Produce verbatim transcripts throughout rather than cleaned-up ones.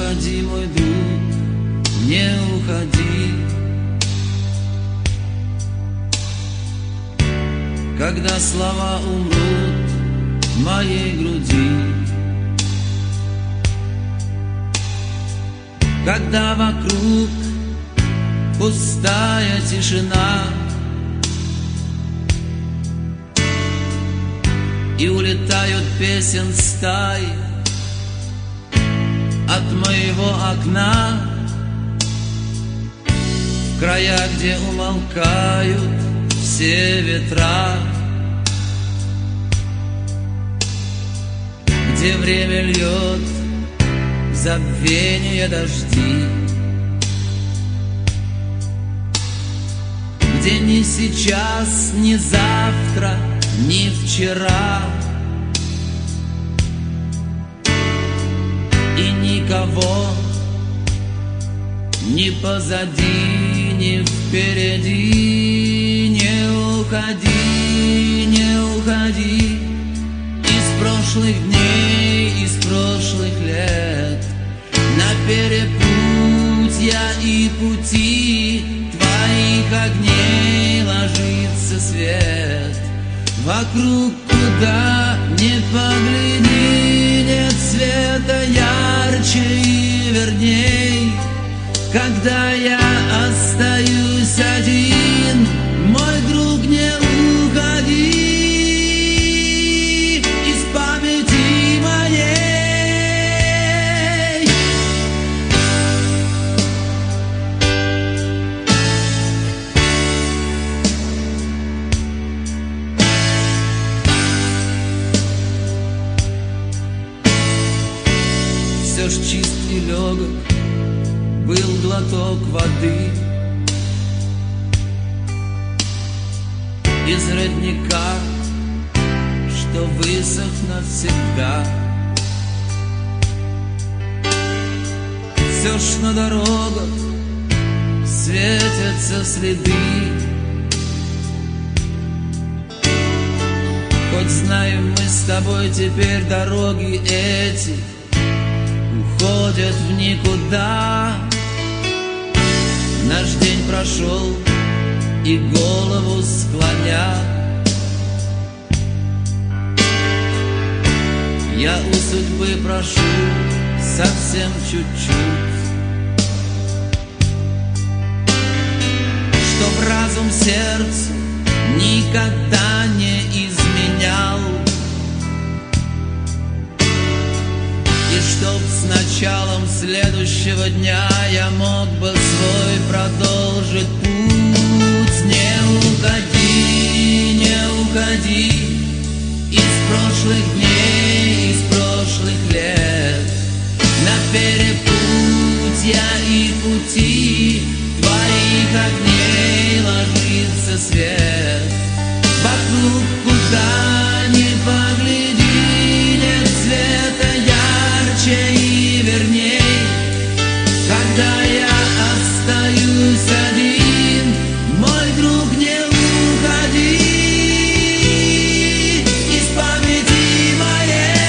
уходи, мой друг, не уходи. Когда слова умрут в моей груди, когда вокруг пустая тишина, и улетают песен стаи от моего окна в края, где умолкают все ветра, где время льет забвение дожди, где ни сейчас, ни завтра, ни вчера, и никого ни позади, ни впереди. Не уходи, не уходи из прошлых дней, из прошлых лет, на перепутья и пути твоих огней ложится свет. Вокруг куда не погляди, нет света ярче и верней. Когда я остаюсь один, мой друг, не уходи из памяти моей. Все ж чист и легок был глоток воды из родника, что высох навсегда. Все ж на дорогах светятся следы, хоть знаем мы с тобой теперь дороги эти уходят в никуда. Наш день прошел, и голову склоня я у судьбы прошу совсем чуть-чуть, чтоб разум сердцу никогда не изменял, и чтоб с началом следующего дня я мог бы свой продолжить путь. Не уходи, не уходи из прошлых дней, из прошлых лет, на перепутья и пути твоих огней ложится свет. Вокруг куда ни погляди, нет света ярче и верней. Когда я остаюсь один, мой друг, не уходи из памяти моей.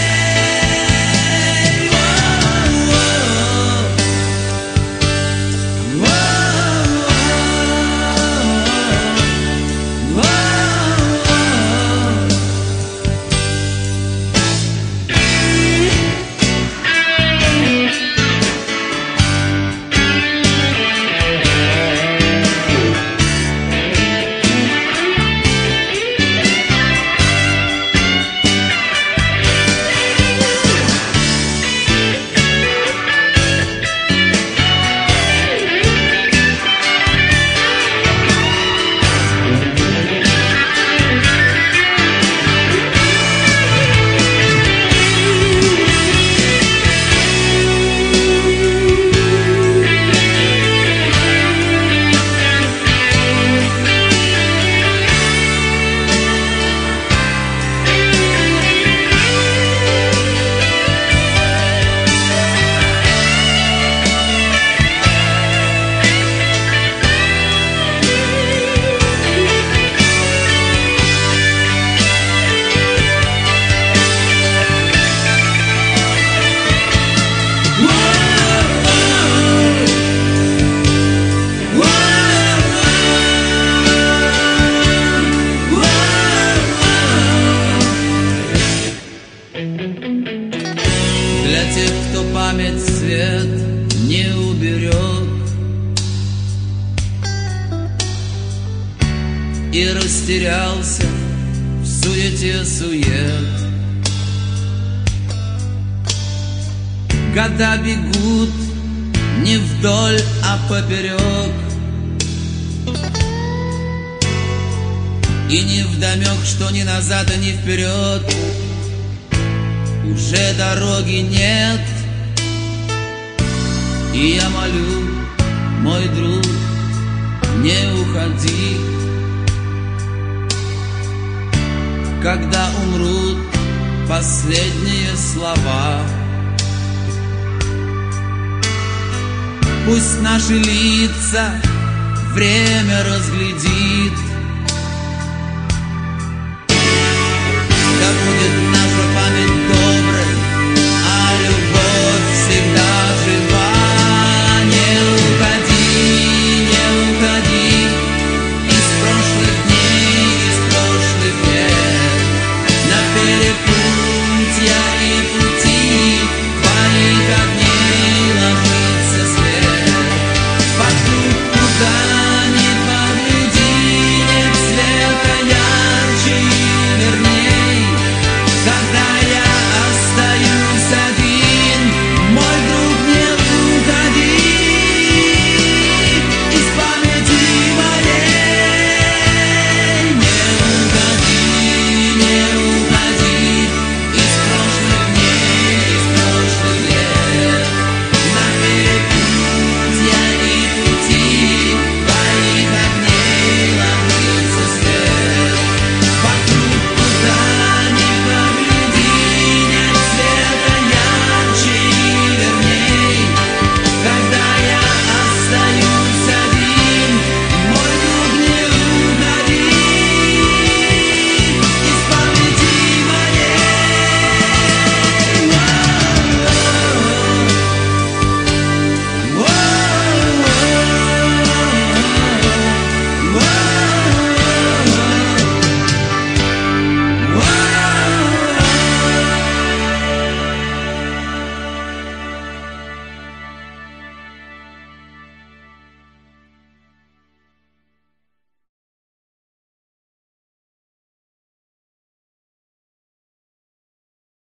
и растерялся в суете сует. Года бегут не вдоль, а поперек, и не вдомек, что ни назад, а ни вперед уже дороги нет. И я молю, мой друг, не уходи, когда умрут последние слова. Пусть наши лица время разглядит,